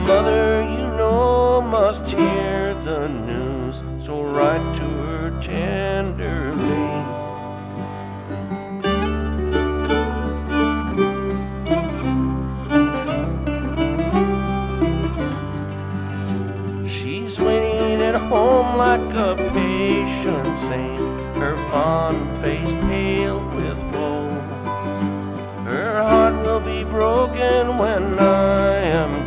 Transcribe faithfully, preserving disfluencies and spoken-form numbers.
mother, you know, must hear the news, so write to her tenderly. She's waiting at home like a patient saint, her fond face pale with